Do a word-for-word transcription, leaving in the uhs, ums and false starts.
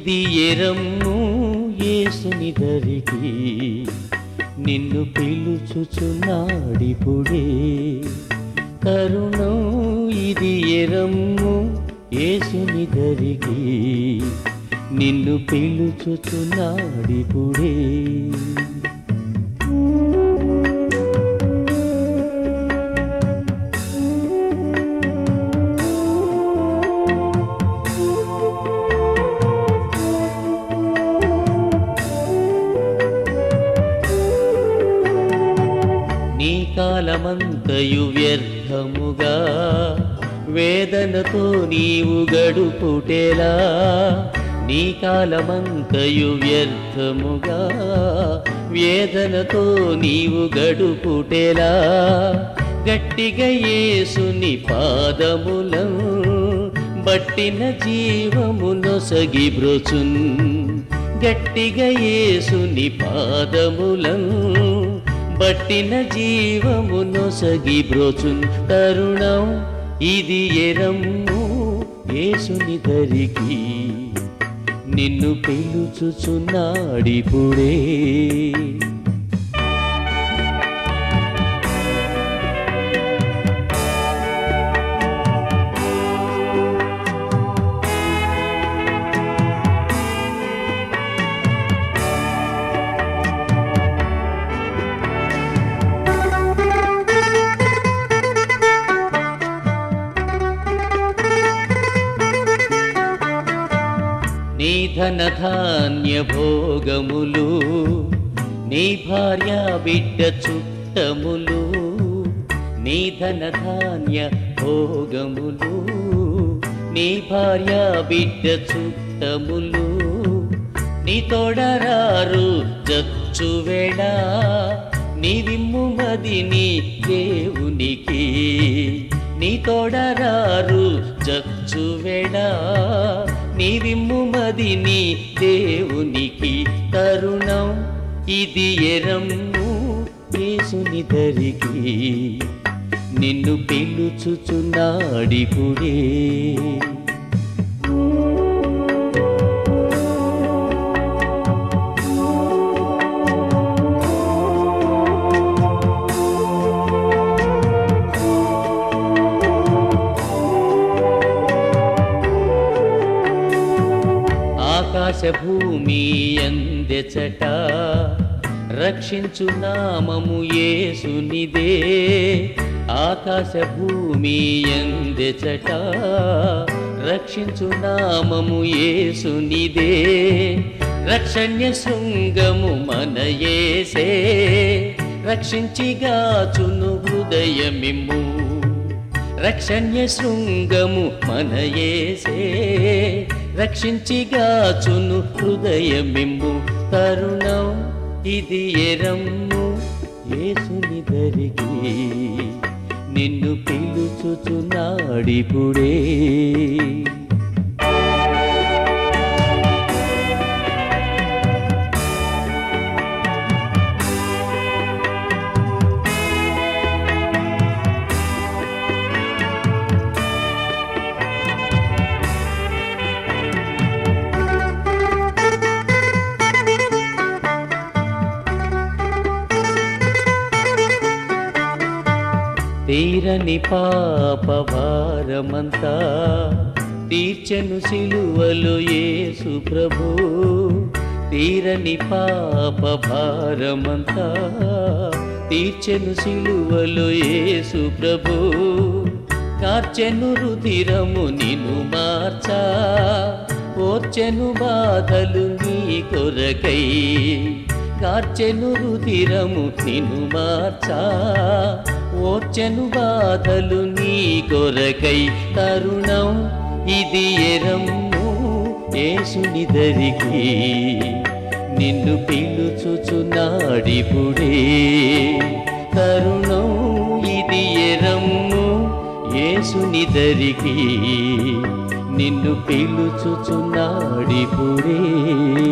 ఇది ఎరమ్ము యేసునిదరికి నిన్ను పిలుచుచున్నాడిపుడే తరుణం ఇది ఎరమ్ము యేసునిదరికి నిన్ను పిలుచుచున్నాడిపుడే నీ కాలమంతయు వ్యర్థముగా వేదనతో నీవు గడుపుటేలా నీ కాలమంతయు వ్యర్థముగా వేదనతో నీవు గడుపుటేలా గట్టిగా యేసుని పాదములను బట్టిన జీవమునొసగి బ్రోచున్ గట్టిగా యేసుని పాదములను బట్టిన జీవమునొసగి బ్రోచున్ తరుణం ఇది ఎరమ్ము యేసునిదరికి నిన్ను పిలుచుచున్నాడిపుడే నీ ధనధాన్య భోగములు నీ భార్య బిడ్డ చుట్టములు నీ ధనధాన్య భోగములు నీ భార్య బిడ్డ చుట్టములు నీ తోడరారు జచ్చువేళ నీ విమ్ముమదిని దేవునికి నీ తోడరారు జచ్చువేళ నీ విమ్ముమదిని దేవునికి తరుణం ఇది ఎరమ్ము యేసునిదరికి నిన్ను పిలుచుచున్నాడిపుడే ఆకాశ భూమి అందెచట రక్షించు నామము యేసునిదే ఆకాశ భూమి అందెచట రక్షించు నామము యేసునిదే రక్షణ్య శృంగము మన యేసే రక్షించిగాచును హృదయమిమ్ము రక్షణ్య శృంగము మన యేసే రక్షించిగాచును హృదయమిమ్ము తరుణం ఇది ఎరమ్ము యేసునిదరికి నిన్ను పిలుచుచున్నాడిపుడే తీరని పాప భారమంతా తీర్చెను సిలువలో యేసు ప్రభు తీరని పాప భారమంతా తీర్చెను సిలువలో యేసు ప్రభు కార్చెను రుధిరము నిన్ను మార్చా ఓర్చెను బాధలు నీ కొరకై కార్చెను రుధిరము నిన్ను మార్చా ఓర్చెను బాధలు నీ కొరకై తరుణం ఇది ఎరమ్ము యేసునిదరికి నిన్ను పిలుచుచున్నాడిపుడే తరుణం ఇది ఎరమ్ము యేసునిదరికి నిన్ను పిలుచుచున్నాడిపుడే